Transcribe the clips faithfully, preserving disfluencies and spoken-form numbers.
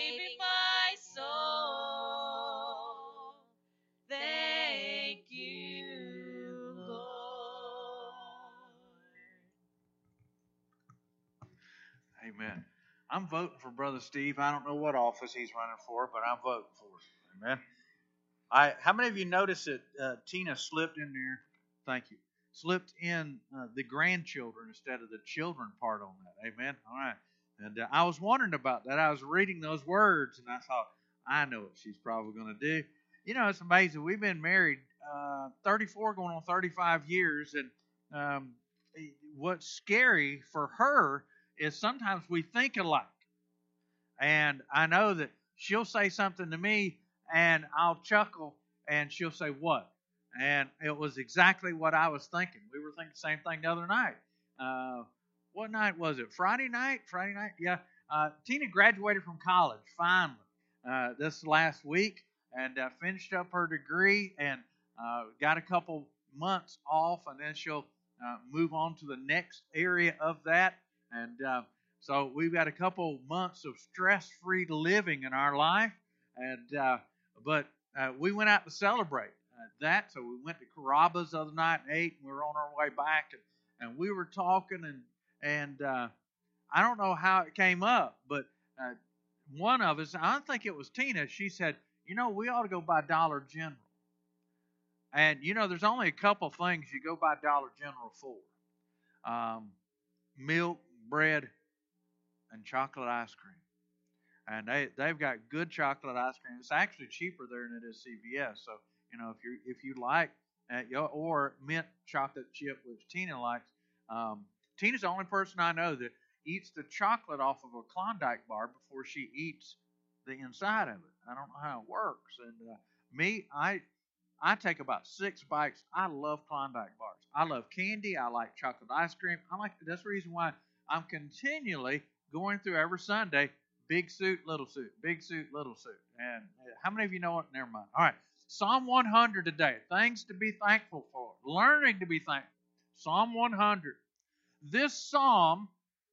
saving my soul. Thank you, Lord. Amen. I'm voting for Brother Steve. I don't know what office he's running for, but I'm voting for him. Amen. I, how many of you noticed that uh, Tina slipped in there? Thank you. Slipped in uh, the grandchildren instead of the children part on that. Amen. All right. And uh, I was wondering about that. I was reading those words, and I thought, I know what she's probably going to do. You know, it's amazing. We've been married uh, thirty-four, going on thirty-five years, and um, what's scary for her is sometimes we think alike. And I know that she'll say something to me, and I'll chuckle, and she'll say, what? And it was exactly what I was thinking. We were thinking the same thing the other night. Uh, what night was it? Friday night? Friday night? Yeah. Uh, Tina graduated from college, finally, uh, this last week, and uh, finished up her degree, and uh, got a couple months off, and then she'll uh, move on to the next area of that. And uh, so we've got a couple months of stress-free living in our life, and uh, but uh, we went out to celebrate uh, that. So we went to Carrabba's the other night and ate, and we were on our way back, and, and we were talking, and and uh, I don't know how it came up, but uh, one of us, I don't think it was Tina, she said, you know, we ought to go by Dollar General. And, you know, there's only a couple things you go by Dollar General for. Um, milk, bread, and chocolate ice cream. And they, they've got good chocolate ice cream. It's actually cheaper there than it is C V S. So, you know, if you if you like, uh, or mint chocolate chip, which Tina likes. Um, Tina's the only person I know that eats the chocolate off of a Klondike bar before she eats the inside of it. I don't know how it works. And uh, me, I I take about six bites. I love Klondike bars. I love candy. I like chocolate ice cream. I like that's the reason why I'm continually going through every Sunday. Big suit, little suit. Big suit, little suit. And how many of you know it? Never mind. All right. Psalm one hundred today. Things to be thankful for. Learning to be thankful. Psalm one hundred. This psalm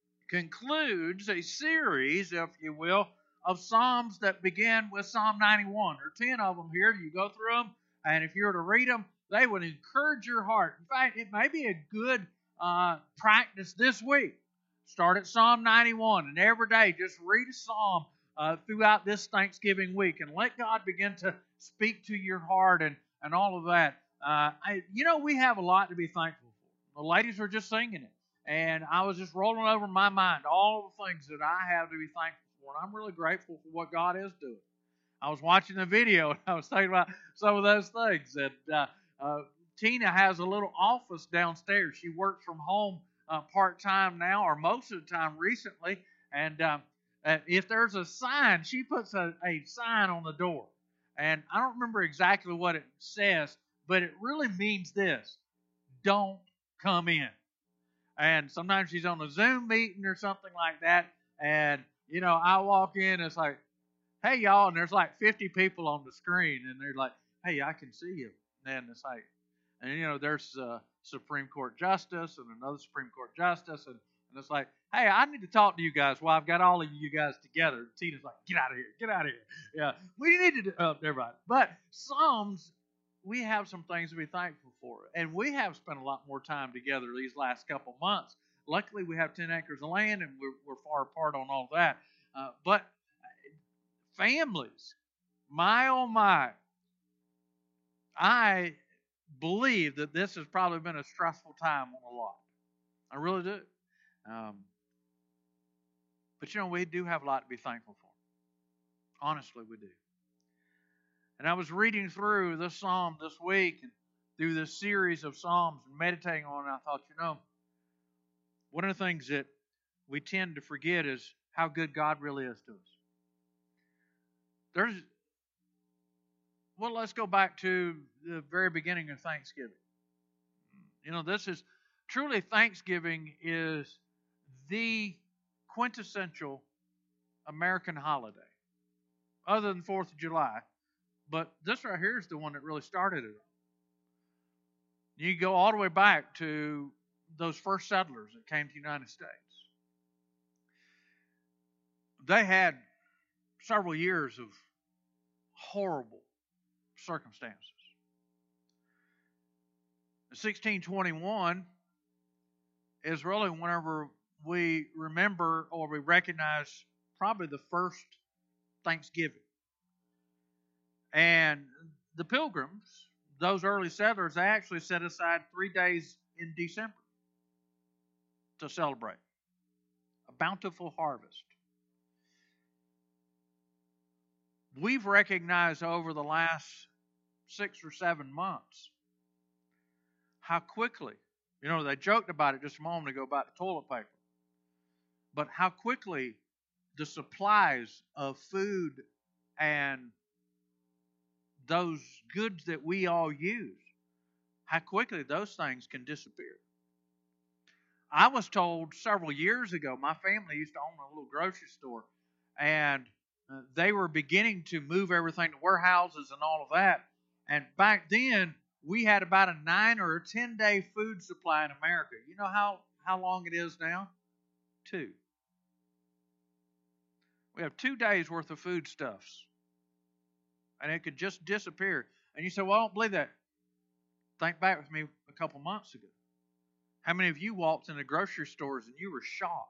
concludes a series, if you will, of psalms that begin with Psalm ninety-one. There are ten of them here. You go through them, and if you were to read them, they would encourage your heart. In fact, it may be a good uh, practice this week. Start at Psalm ninety-one, and every day just read a psalm uh, throughout this Thanksgiving week, and let God begin to speak to your heart and, and all of that. Uh, I, you know, we have a lot to be thankful for. The ladies were just singing it, and I was just rolling over in my mind all the things that I have to be thankful for, and I'm really grateful for what God is doing. I was watching the video, and I was thinking about some of those things. And uh, uh, Tina has a little office downstairs. She works from home Uh, part-time now, or most of the time recently, and um, uh, if there's a sign, she puts a, a sign on the door, and I don't remember exactly what it says, but it really means this: don't come in. And sometimes she's on a Zoom meeting or something like that, and you know, I walk in, and it's like, hey y'all, and there's like fifty people on the screen, and they're like, hey, I can see you, and it's like, and you know, there's uh, Supreme Court Justice and another Supreme Court Justice, and, and it's like, hey, I need to talk to you guys while I've got all of you guys together. Tina's like, get out of here, get out of here. Yeah, we need to do, oh, never mind. But Psalms, we have some things to be thankful for, and we have spent a lot more time together these last couple months. Luckily, we have ten acres of land, and we're, we're far apart on all that. Uh, but families, my oh my, I believe that this has probably been a stressful time on a lot. I really do. Um, but you know, we do have a lot to be thankful for. Honestly, we do. And I was reading through this psalm this week and through this series of psalms and meditating on it, I thought, you know, one of the things that we tend to forget is how good God really is to us. There's Well, let's go back to the very beginning of Thanksgiving. You know, this is truly Thanksgiving is the quintessential American holiday, other than fourth of July. But this right here is the one that really started it. You go all the way back to those first settlers that came to the United States. They had several years of horrible circumstances. sixteen twenty-one is really whenever we remember or we recognize probably the first Thanksgiving. And the Pilgrims, those early settlers, they actually set aside three days in December to celebrate a bountiful harvest. We've recognized over the last six or seven months how quickly, you know, they joked about it just a moment ago about the toilet paper, but how quickly the supplies of food and those goods that we all use, how quickly those things can disappear. I was told several years ago, my family used to own a little grocery store, and they were beginning to move everything to warehouses and all of that. And back then, we had about a nine or a ten day food supply in America. You know how, how long it is now? Two. We have two days worth of foodstuffs. And it could just disappear. And you say, well, I don't believe that. Think back with me a couple months ago. How many of you walked in the grocery stores and you were shocked?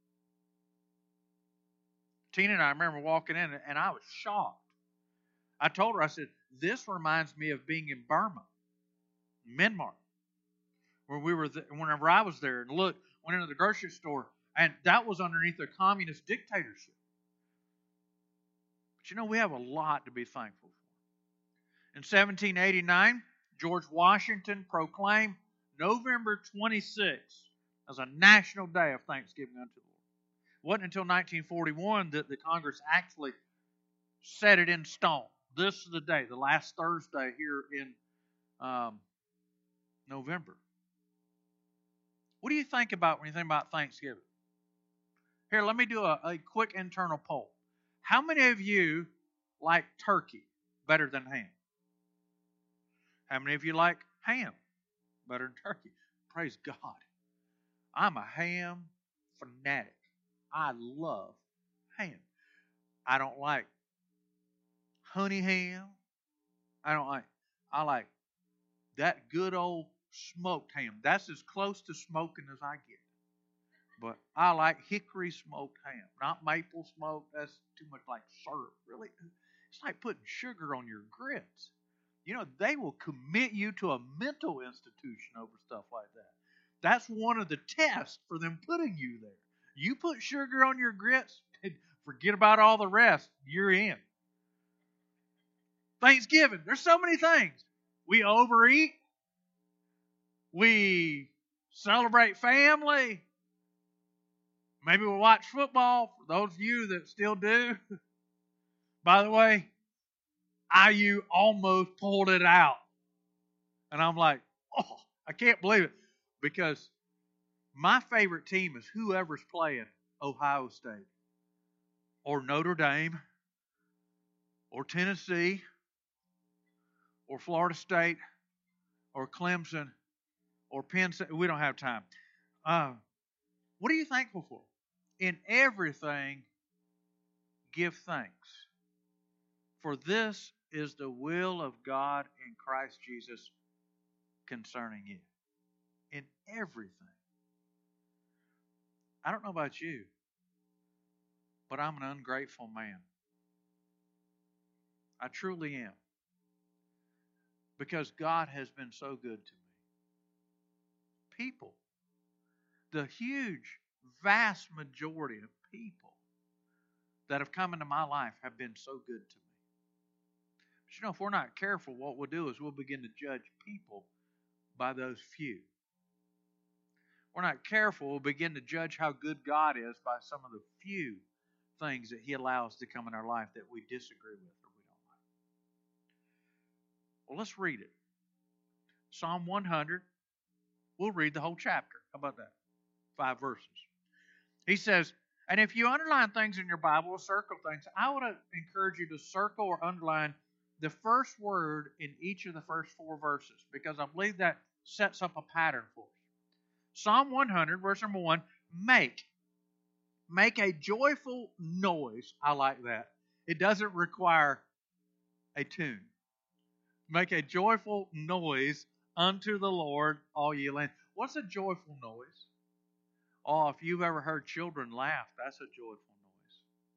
Tina and I remember walking in and I was shocked. I told her, I said, this reminds me of being in Burma, Myanmar, where we were, th- whenever I was there, and look, went into the grocery store, and that was underneath a communist dictatorship. But you know, we have a lot to be thankful for. In seventeen eighty-nine, George Washington proclaimed November twenty-sixth as a national day of thanksgiving unto the Lord. It wasn't until nineteen forty-one that the Congress actually set it in stone. This is the day, the last Thursday here in um, November. What do you think about when you think about Thanksgiving? Here, let me do a, a quick internal poll. How many of you like turkey better than ham? How many of you like ham better than turkey? Praise God. I'm a ham fanatic. I love ham. I don't like honey ham. I don't like, I like that good old smoked ham. That's as close to smoking as I get. But I like hickory smoked ham, not maple smoked. That's too much like syrup. Really, it's like putting sugar on your grits. You know, they will commit you to a mental institution over stuff like that. That's one of the tests for them putting you there. You put sugar on your grits, forget about all the rest. You're in. Thanksgiving, there's so many things. We overeat. We celebrate family. Maybe we'll watch football, for those of you that still do. By the way, I U almost pulled it out. And I'm like, oh, I can't believe it. Because my favorite team is whoever's playing Ohio State or Notre Dame or Tennessee or Florida State or Clemson or Penn State. We don't have time. Uh, what are you thankful for? In everything, give thanks. For this is the will of God in Christ Jesus concerning you. In everything. I don't know about you, but I'm an ungrateful man. I truly am. Because God has been so good to me. People. The huge, vast majority of people that have come into my life have been so good to me. But you know, if we're not careful, what we'll do is we'll begin to judge people by those few. If we're not careful, we'll begin to judge how good God is by some of the few things that He allows to come in our life that we disagree with or we don't like. Well, let's read it. Psalm one hundred. We'll read the whole chapter. How about that? Five verses. He says, and if you underline things in your Bible or circle things, I would encourage you to circle or underline the first word in each of the first four verses, because I believe that sets up a pattern for us. Psalm one hundred, verse number one, make. Make a joyful noise. I like that. It doesn't require a tune. Make a joyful noise unto the Lord, all ye land. What's a joyful noise? Oh, if you've ever heard children laugh, that's a joyful noise.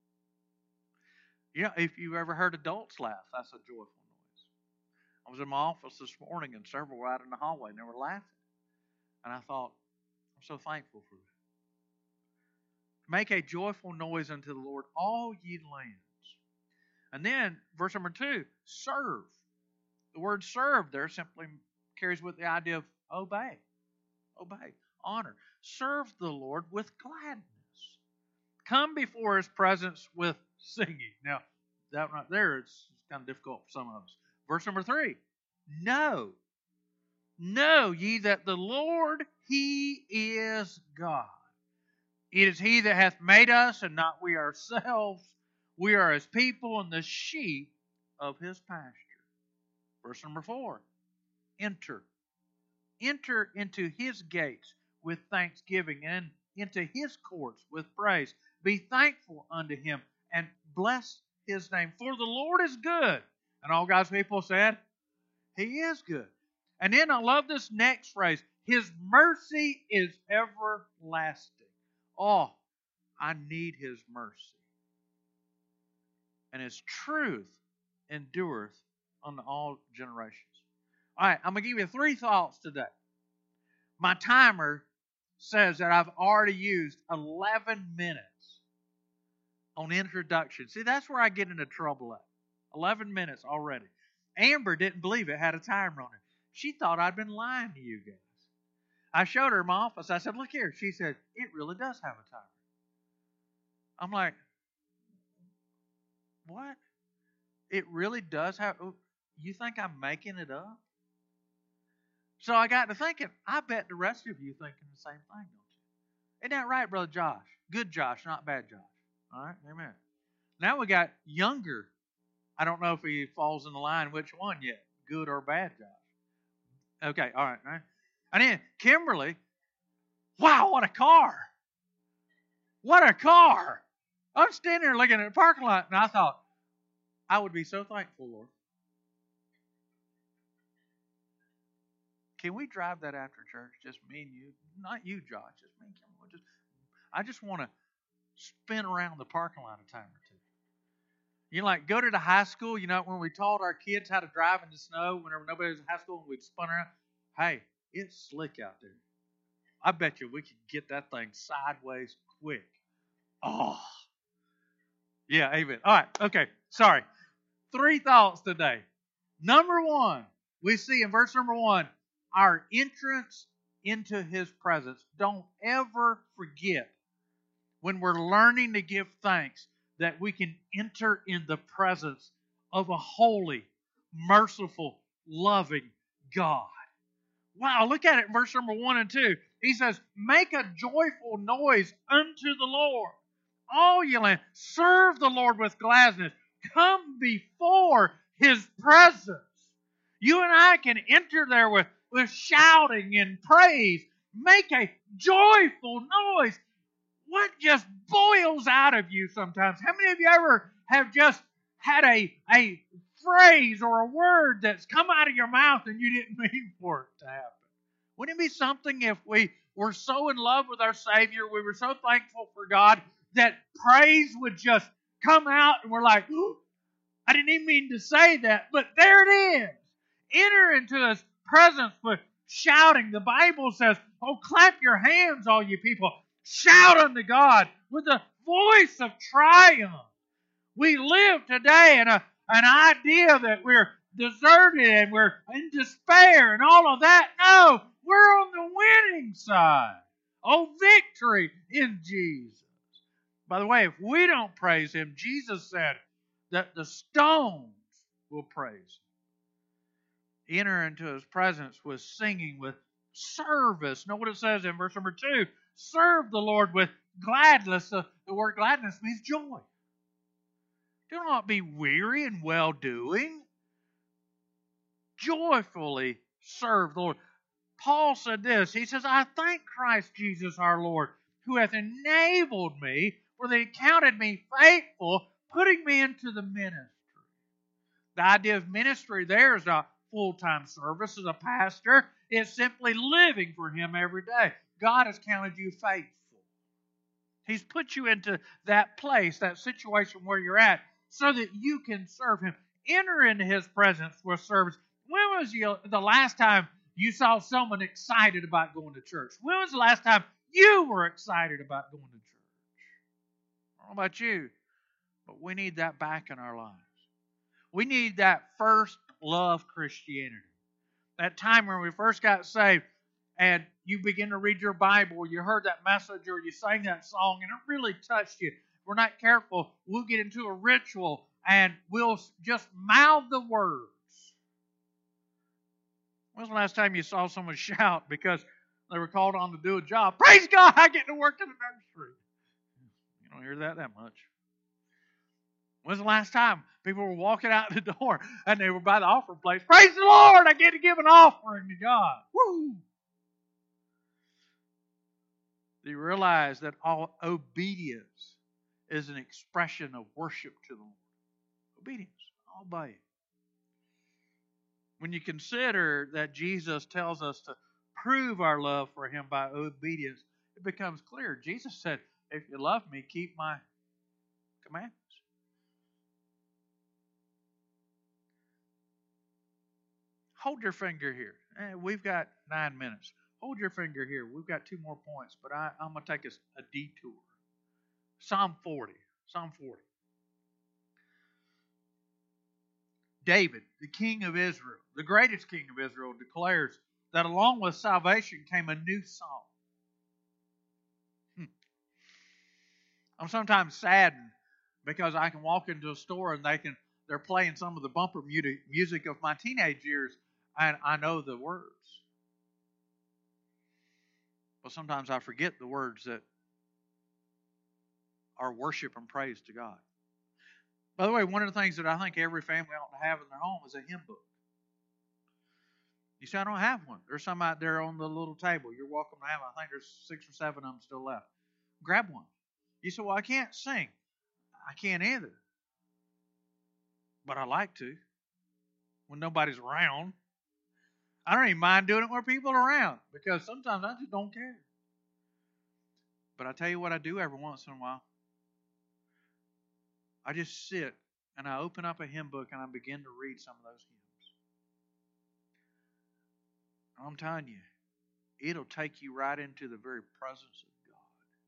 Yeah, if you've ever heard adults laugh, that's a joyful noise. I was in my office this morning and several were out in the hallway and they were laughing. And I thought, I'm so thankful for that. Make a joyful noise unto the Lord, all ye lands. And then, verse number two, serve. The word serve there simply carries with the idea of obey. Obey. Honor. Serve the Lord with gladness. Come before His presence with singing. Now, that right there, it's kind of difficult for some of us. Verse number three, know. Know ye that the Lord, He is God. It is He that hath made us, and not we ourselves. We are His people and the sheep of His pasture. Verse number four, enter. Enter into His gates with thanksgiving and into His courts with praise. Be thankful unto Him and bless His name. For the Lord is good. And all God's people said, He is good. And then I love this next phrase. His mercy is everlasting. Oh, I need His mercy. And His truth endureth unto all generations. All right, I'm going to give you three thoughts today. My timer says that I've already used eleven minutes on introduction. See, that's where I get into trouble at. eleven minutes already. Amber didn't believe it had a timer on it. She thought I'd been lying to you guys. I showed her in my office. I said, look here. She said, it really does have a timer. I'm like, what? It really does have... You think I'm making it up? So I got to thinking, I bet the rest of you thinking the same thing, don't you? Isn't that right, Brother Josh? Good Josh, not bad Josh. All right, amen. Now we got younger. I don't know if he falls in the line which one yet, good or bad Josh. Okay, all right, all right. And then Kimberly, wow, what a car. What a car. I'm standing there looking at the parking lot, and I thought, I would be so thankful, Lord. Can we drive that after church? Just me and you. Not you, Josh. Just me and Kimberly. Just, I just want to spin around the parking lot a time or two. You know, like go to the high school, you know, when we taught our kids how to drive in the snow, whenever nobody was in high school, and we'd spun around. Hey, it's slick out there. I bet you we could get that thing sideways quick. Oh. Yeah, amen. All right, okay, sorry. Three thoughts today. Number one, we see in verse number one, our entrance into His presence. Don't ever forget when we're learning to give thanks that we can enter in the presence of a holy, merciful, loving God. Wow, look at it in verse number one and two. He says, make a joyful noise unto the Lord. All ye land, serve the Lord with gladness. Come before His presence. You and I can enter there with, with shouting and praise. Make a joyful noise. What just boils out of you sometimes? How many of you ever have just had a, a phrase or a word that's come out of your mouth and you didn't mean for it to happen? Wouldn't it be something if we were so in love with our Savior, we were so thankful for God, that praise would just come out and we're like, ooh, I didn't even mean to say that, but there it is. Enter into His presence with shouting. The Bible says, oh, clap your hands, all you people. Shout unto God with a voice of triumph. We live today in a, an idea that we're deserted and we're in despair and all of that. No, we're on the winning side. Oh, victory in Jesus. By the way, if we don't praise Him, Jesus said that the stones will praise Him. Enter into His presence with singing, with service. Know what it says in verse number two? Serve the Lord with gladness. The, the word gladness means joy. Do not be weary in well-doing. Joyfully serve the Lord. Paul said this. He says, I thank Christ Jesus our Lord, who hath enabled me, for that He counted me faithful, putting me into the ministry. The idea of ministry there is not full-time service as a pastor. It's simply living for Him every day. God has counted you faithful. He's put you into that place, that situation where you're at, so that you can serve Him. Enter into His presence with service. When was you, the last time you saw someone excited about going to church? When was the last time you were excited about going to church? I don't know about you, but we need that back in our lives. We need that first love Christianity. That time when we first got saved and you begin to read your Bible, you heard that message or you sang that song and it really touched you. If we're not careful, we'll get into a ritual and we'll just mouth the words. When was the last time you saw someone shout because they were called on to do a job? Praise God, I get to work in the nursery. You don't hear that that much. When's the last time people were walking out the door and they were by the offering place? Praise the Lord, I get to give an offering to God. Woo! Do you realize that all obedience is an expression of worship to the Lord? Obedience. I'll obey you. When you consider that Jesus tells us to prove our love for Him by obedience, it becomes clear. Jesus said, if you love me, keep my commandments. Hold your finger here. Eh, we've got nine minutes. Hold your finger here. We've got two more points, but I, I'm going to take a, a detour. Psalm forty. Psalm forty. David, the king of Israel, the greatest king of Israel, declares that along with salvation came a new song. Hmm. I'm sometimes saddened because I can walk into a store and they can they're playing some of the bumper music of my teenage years, and I know the words. But sometimes I forget the words that are worship and praise to God. By the way, one of the things that I think every family ought to have in their home is a hymn book. You say, I don't have one. There's some out there on the little table. You're welcome to have one. I think there's six or seven of them still left. Grab one. You say, well, I can't sing. I can't either. But I like to when nobody's around. I don't even mind doing it when people are around because sometimes I just don't care. But I tell you what I do every once in a while. I just sit and I open up a hymn book and I begin to read some of those hymns. And I'm telling you, it'll take you right into the very presence of God.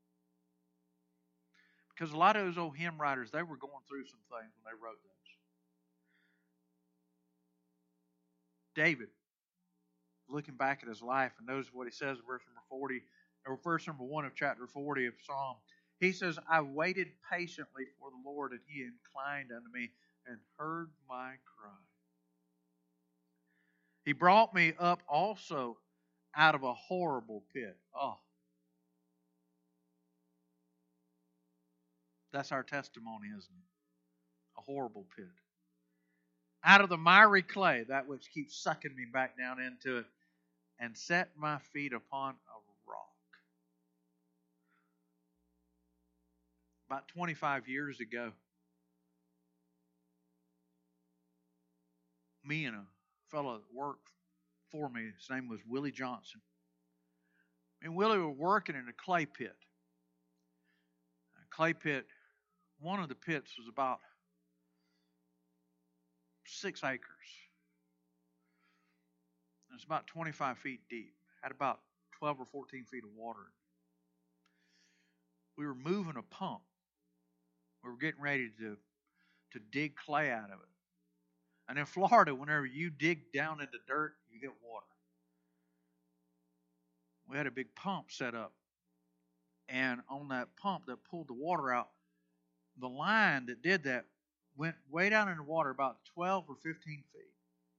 Because a lot of those old hymn writers, they were going through some things when they wrote those. David, looking back at his life and knows what he says in verse number forty, or verse number one of chapter forty of Psalm. He says, I waited patiently for the Lord, and He inclined unto me and heard my cry. He brought me up also out of a horrible pit. Oh. That's our testimony, isn't it? A horrible pit. Out of the miry clay, that which keeps sucking me back down into it, and set my feet upon a rock. About twenty-five years ago, me and a fellow that worked for me, his name was Willie Johnson. Me and Willie were working in a clay pit. A clay pit, one of the pits was about six acres. It was about twenty-five feet deep. Had about twelve or fourteen feet of water. We were moving a pump. We were getting ready to, to dig clay out of it. And in Florida, whenever you dig down into dirt, you get water. We had a big pump set up. And on that pump that pulled the water out, the line that did that went way down in the water about twelve or fifteen feet.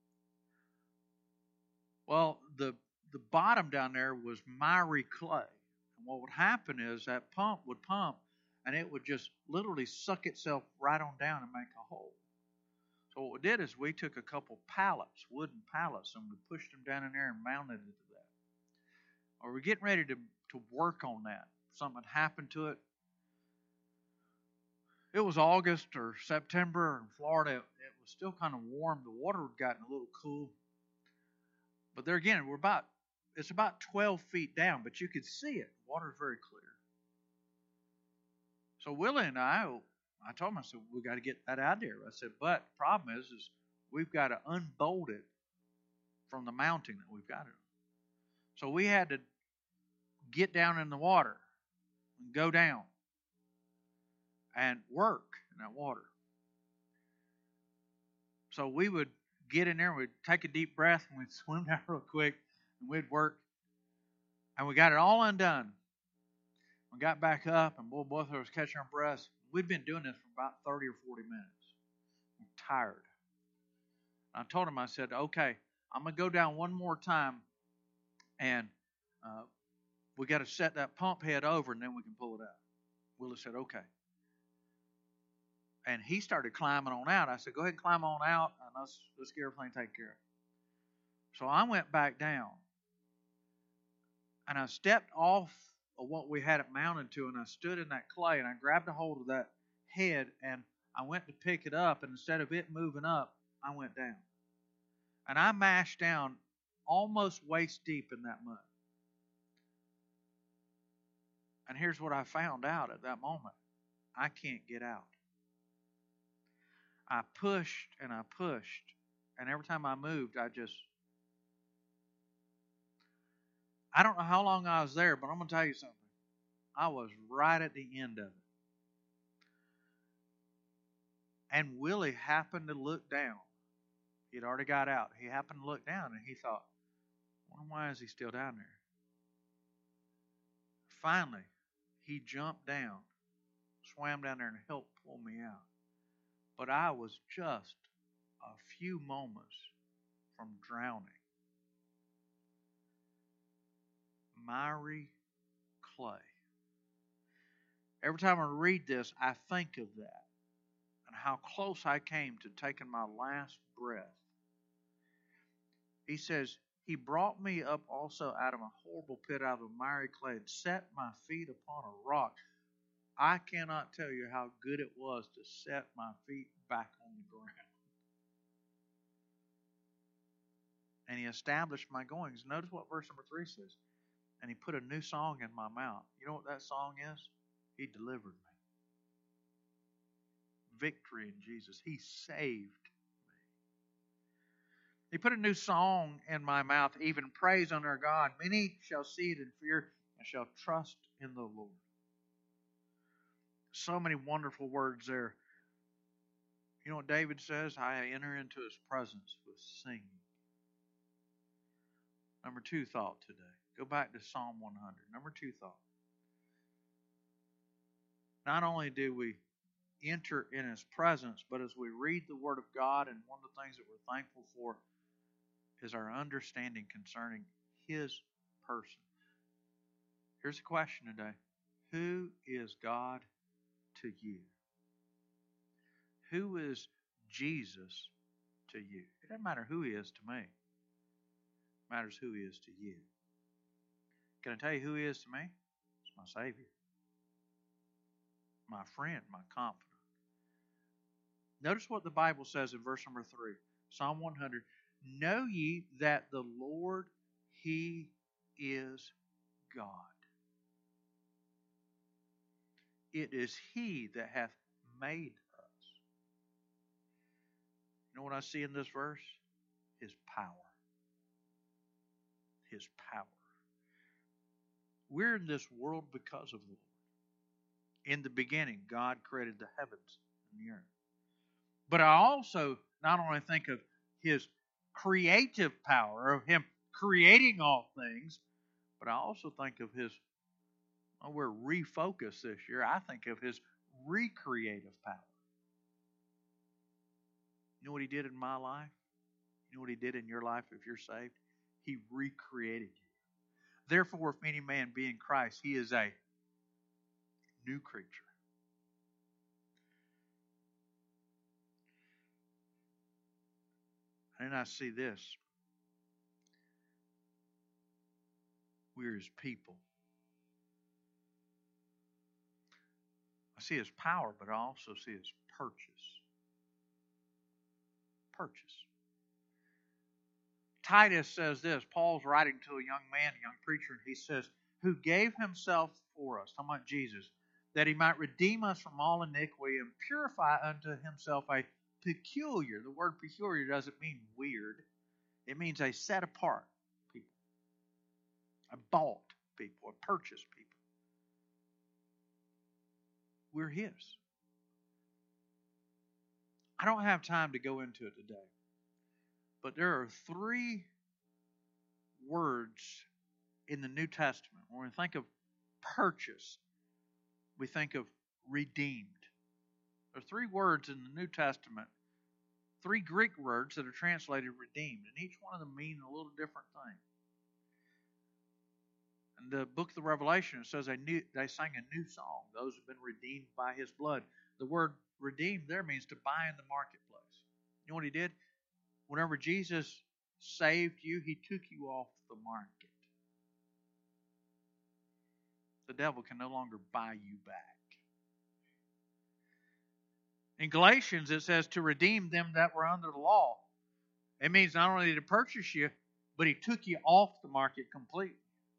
Well, the, the bottom down there was miry clay. And what would happen is that pump would pump and it would just literally suck itself right on down and make a hole. So what we did is we took a couple pallets, wooden pallets, and we pushed them down in there and mounted it to that. Or we're getting ready to, to work on that. Something happened to it. it was August or September in Florida. It was still kind of warm. The water had gotten a little cool. But there again, we're about it's about twelve feet down, but you could see it. The water is very clear. So Willie and I, I told him, I said, we got to get that out there. I said, but the problem is, is we've got to unbolt it from the mounting that we've got it on. So we had to get down in the water and go down and work in that water. So we would get in there, we'd take a deep breath, and we'd swim down real quick, and we'd work. And we got it all undone. We got back up, and boy, both of us catching our breaths. We'd been doing this for about thirty or forty minutes. I'm tired. I told him, I said, okay, I'm going to go down one more time, and uh, we got to set that pump head over, and then we can pull it out. Willie said, okay. And he started climbing on out. I said, go ahead and climb on out, and let's, let's get everything taken care of. So I went back down, and I stepped off of what we had it mounted to, and I stood in that clay, and I grabbed a hold of that head, and I went to pick it up, and instead of it moving up, I went down. And I mashed down almost waist deep in that mud. And here's what I found out at that moment. I can't get out. I pushed and I pushed, and every time I moved, I just... I don't know how long I was there, but I'm going to tell you something. I was right at the end of it. And Willie happened to look down. He'd already got out. He happened to look down, and he thought, I wonder why is he still down there? Finally, he jumped down, swam down there, and helped pull me out. But I was just a few moments from drowning. Miry clay. Every time I read this, I think of that and how close I came to taking my last breath. He says, He brought me up also out of a horrible pit, out of a miry clay, and set my feet upon a rock. I cannot tell you how good it was to set my feet back on the ground. And He established my goings. Notice what verse number three says. And He put a new song in my mouth. You know what that song is? He delivered me. Victory in Jesus. He saved me. He put a new song in my mouth, even praise unto our God. Many shall see it and fear and shall trust in the Lord. So many wonderful words there. You know what David says? I enter into His presence with singing. Number two thought today. Go back to Psalm one hundred. Number two thought. Not only do we enter in His presence, but as we read the Word of God, and one of the things that we're thankful for is our understanding concerning His person. Here's a question today. Who is God to you? Who is Jesus to you? It doesn't matter who He is to me. It matters who He is to you. Can I tell you who He is to me? He's my Savior. My friend, my confidant. Notice what the Bible says in verse number three. Psalm one hundred. Know ye that the Lord, He is God. It is He that hath made us. You know what I see in this verse? His power. His power. We're in this world because of the Lord. In the beginning, God created the heavens and the earth. But I also not only think of His creative power, of Him creating all things, but I also think of His, oh, we're refocused this year, I think of His recreative power. You know what He did in my life? You know what He did in your life if you're saved? He recreated you. Therefore, if any man be in Christ, he is a new creature. And then I see this. We're His people. I see His power, but I also see His purchase. Purchase. Titus says this. Paul's writing to a young man, a young preacher, and he says, who gave Himself for us, talking about Jesus, that He might redeem us from all iniquity and purify unto Himself a peculiar. The word peculiar doesn't mean weird. It means a set apart people. A bought people, a purchased people. We're His. I don't have time to go into it today. But there are three words in the New Testament. When we think of purchase, we think of redeemed. There are three words in the New Testament, three Greek words that are translated redeemed, and each one of them mean a little different thing. In the book of the Revelation, it says they, knew, they sang a new song. Those have been redeemed by His blood. The word redeemed there means to buy in the marketplace. You know what He did? Whenever Jesus saved you, He took you off the market. The devil can no longer buy you back. In Galatians, it says to redeem them that were under the law. It means not only to purchase you, but He took you off the market completely.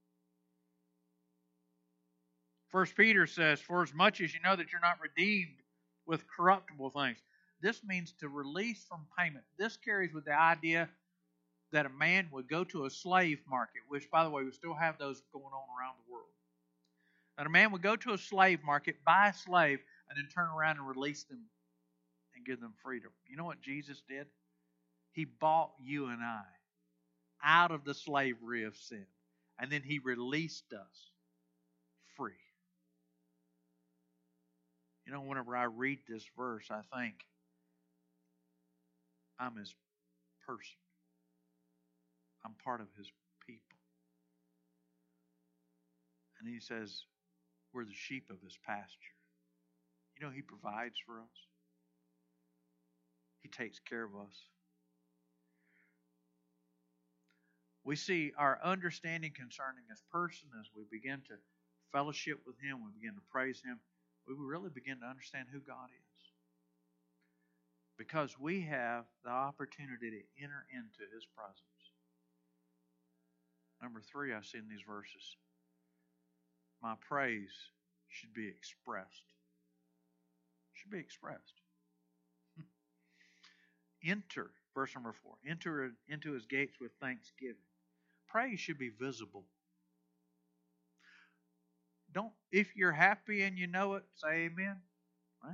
First Peter says, for as much as you know that you're not redeemed with corruptible things. This means to release from payment. This carries with the idea that a man would go to a slave market, which, by the way, we still have those going on around the world. That a man would go to a slave market, buy a slave, and then turn around and release them and give them freedom. You know what Jesus did? He bought you and I out of the slavery of sin. And then He released us free. You know, whenever I read this verse, I think, I'm His person. I'm part of His people. And He says, we're the sheep of His pasture. You know, He provides for us. He takes care of us. We see our understanding concerning His person as we begin to fellowship with Him, we begin to praise Him, we really begin to understand who God is. Because we have the opportunity to enter into His presence. Number three, I see in these verses, my praise should be expressed. Should be expressed. Enter, verse number four, enter into His gates with thanksgiving. Praise should be visible. Don't, if you're happy and you know it, say amen. Right?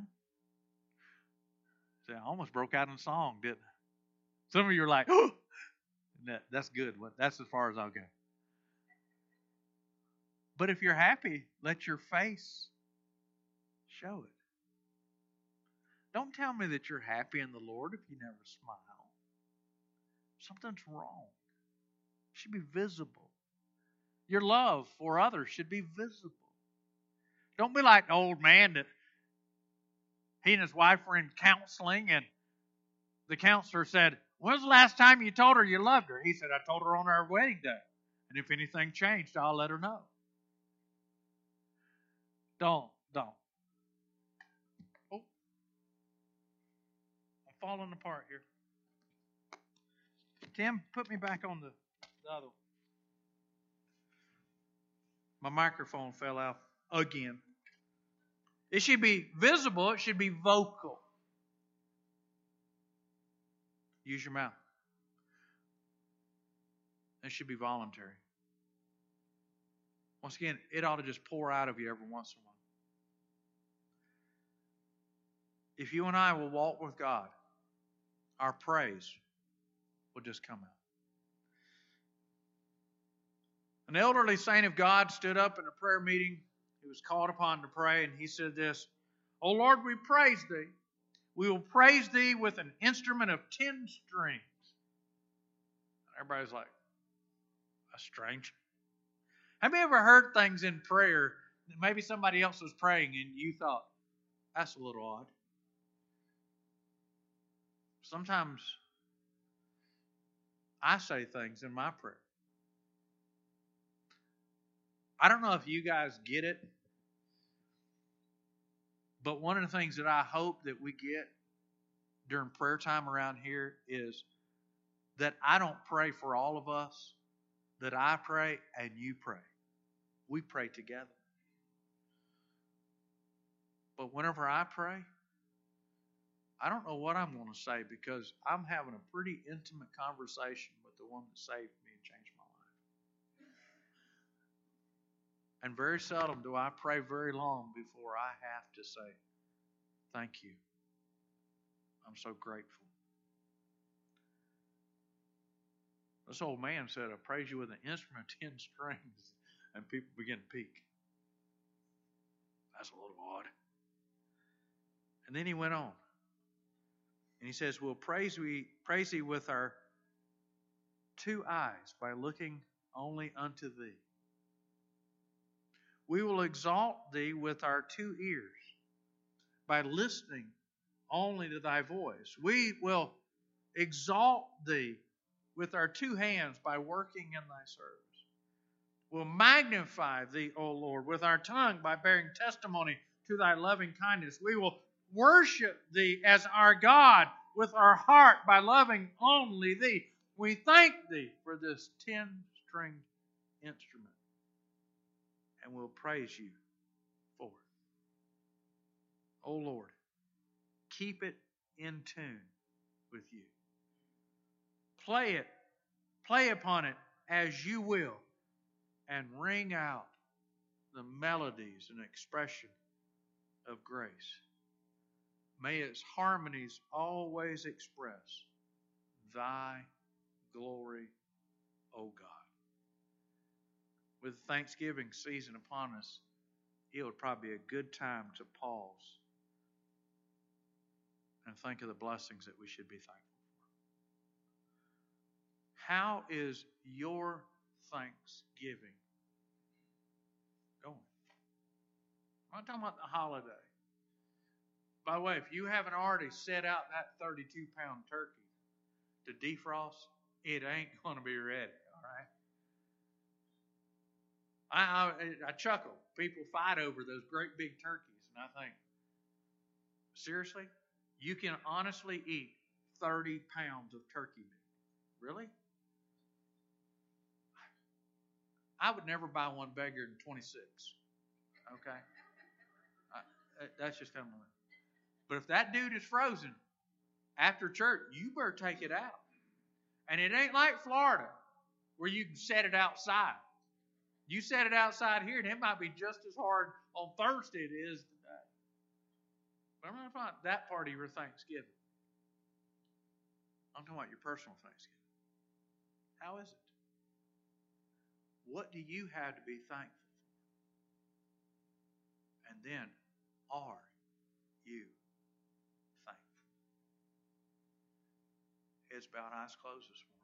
See, I almost broke out in song, didn't I? Some of you are like, oh! That, that's good. That's as far as I'll go. But if you're happy, let your face show it. Don't tell me that you're happy in the Lord if you never smile. Something's wrong. It should be visible. Your love for others should be visible. Don't be like the old man that he and his wife were in counseling, and the counselor said, when's the last time you told her you loved her? He said, I told her on our wedding day. And if anything changed, I'll let her know. Don't, don't. Oh. I'm falling apart here. Tim, put me back on the, the other one. My microphone fell out again. It should be visible. It should be vocal. Use your mouth. It should be voluntary. Once again, it ought to just pour out of you every once in a while. If you and I will walk with God, our praise will just come out. An elderly saint of God stood up in a prayer meeting. He was called upon to pray, and he said this, O Lord, we praise Thee. We will praise Thee with an instrument of ten strings. Everybody's like, a strange. Have you ever heard things in prayer that maybe somebody else was praying and you thought, that's a little odd? Sometimes I say things in my prayer. I don't know if you guys get it, But one of the things that I hope that we get during prayer time around here is that I don't pray for all of us, that I pray and you pray. We pray together. But whenever I pray, I don't know what I'm going to say because I'm having a pretty intimate conversation with the one that saved me and changed my life. And very seldom do I pray very long before I have to say, thank you. I'm so grateful. This old man said, I praise you with an instrument of ten strings, and people begin to peak. That's a little odd. And then he went on. And he says, we'll praise we praise thee with our two eyes by looking only unto thee. We will exalt thee with our two ears by listening only to thy voice. We will exalt thee with our two hands by working in thy service. We'll magnify thee, O Lord, with our tongue by bearing testimony to thy loving kindness. We will worship thee as our God with our heart by loving only thee. We thank thee for this ten-stringed instrument, and we'll praise you for it. O Lord, keep it in tune with you. Play it, play upon it as you will, and ring out the melodies and expression of grace. May its harmonies always express thy glory, O God. With Thanksgiving season upon us, it would probably be a good time to pause and think of the blessings that we should be thankful for. How is your Thanksgiving going? I'm not talking about the holiday. By the way, if you haven't already set out that thirty-two pound turkey to defrost, it ain't going to be ready, all right? I, I, I chuckle. People fight over those great big turkeys, and I think, seriously? You can honestly eat thirty pounds of turkey meat. Really? I would never buy one bigger than twenty-six. Okay? I, that's just how I'm living. But if that dude is frozen after church, you better take it out. And it ain't like Florida where you can set it outside. You set it outside here, and it might be just as hard on Thursday as it is today. But I'm not talking about that part of your Thanksgiving. I'm talking about your personal Thanksgiving. How is it? What do you have to be thankful for? And then, are you thankful? Heads bowed, eyes closed this morning.